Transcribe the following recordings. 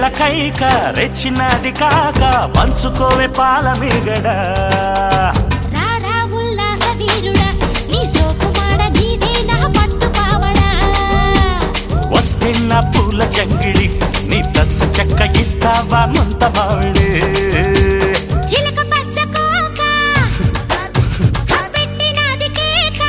కైక రెచ్చినది కాక పంచుకోవే పాల మీగడ రారా ఉల్లాస వీరుడా నీ సోకుమాడ నీదే నా పట్టు పావడా వస్తే నా పూల జంగిడి నీ దశ చెక్క ఇస్తావా ముంత మావిడే చిలక పచ్చ కోక పెట్టినది కేక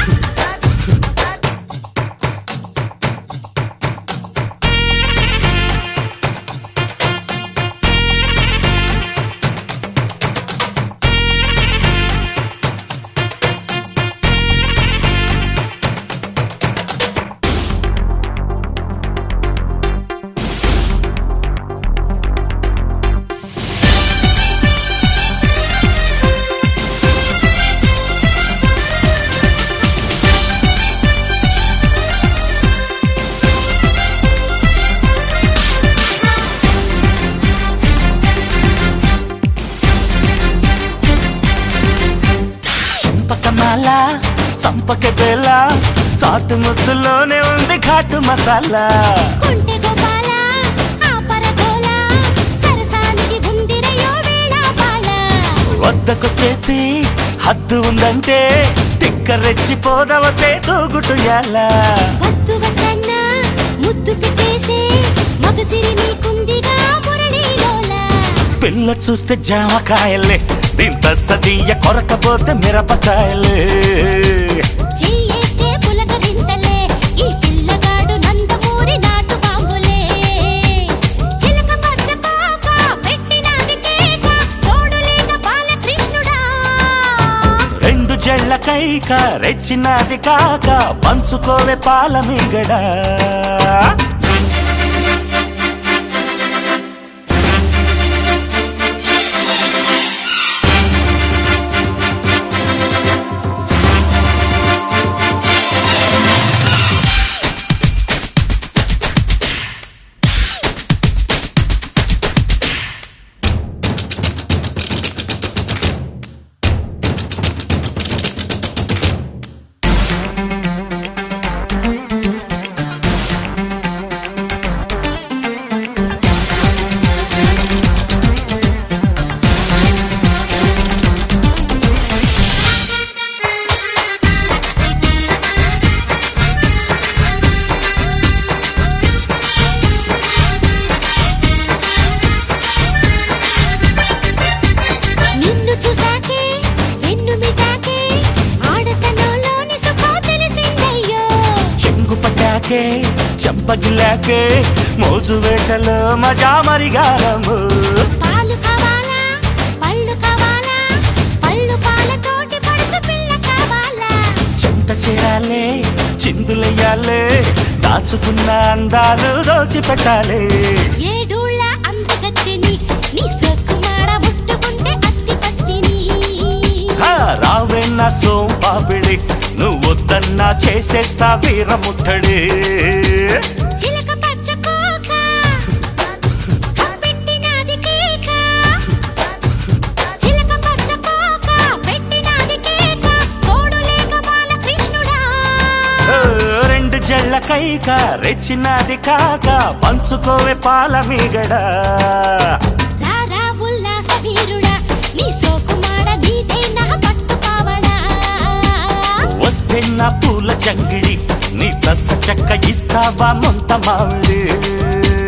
చంపక బేల చాటు ముద్దులోనే ఉంది ఘాటు మసాలా కొంటె గోపాల ఆపర గోల సరసానికి ఉందిరయో వేళ బాళ వద్దకొచ్చేసి హద్దు ఉందంటే తిక్క రెచ్చిపోదవసే తూగుటుయాల వద్దు వద్దన్నా ముద్దు పెట్టేసే మగసిరి నీకుందిగా మురళీలోల పిల్ల చూస్తే జామకాయలే దీంత సదీయ కొరకపోతే మిరపకాయలే చెయ్యేస్తే పులకరింతలే ఈ పిల్లగాడు నందమూరి నాటు బాంబులే చిలక పచ్చ కోక పెట్టినది కేక తోడు లేక బాలకృష్ణుడా రెండు జళ్ళ కైక రెచ్చినది కాక పంచుకోవే పాల మీగడ చంపగిలాకే మోజు వేటలో మజా మరిగారము పాలు కావాలా పళ్ళు కావాలా పళ్ళు పాలతోటి పడుచు పిల్ల కావాలా చెంత చేరాలే చిందులెయ్యాలే దాచుకున్న అందాలు దోచిపెట్టాలి ఏడూళ్ళ అందగత్తెని నీ సొక్కుమాడ ముట్టుకుంటే అత్తి పత్తిని రావే నా సోంపాపిడి నువ్వు వద్దన్నా చేసేస్తా వీరముట్టడి చిలక పచ్చ కోక పెట్టినది కేక చిలక పచ్చ కోక పెట్టినది కేక తోడు లేక బాలకృష్ణుడా రెండు జళ్ళ కైక రెచ్చినది కాక పంచుకోవే పాల మీగడ రారా ఉల్లాస వీరుడా నీ సోకుమాడ నీదే నా పట్టు పావడా వస్తే నా పూల జంగిడి నీ దశ చెక్క ఇస్తావా ముంత మావిడి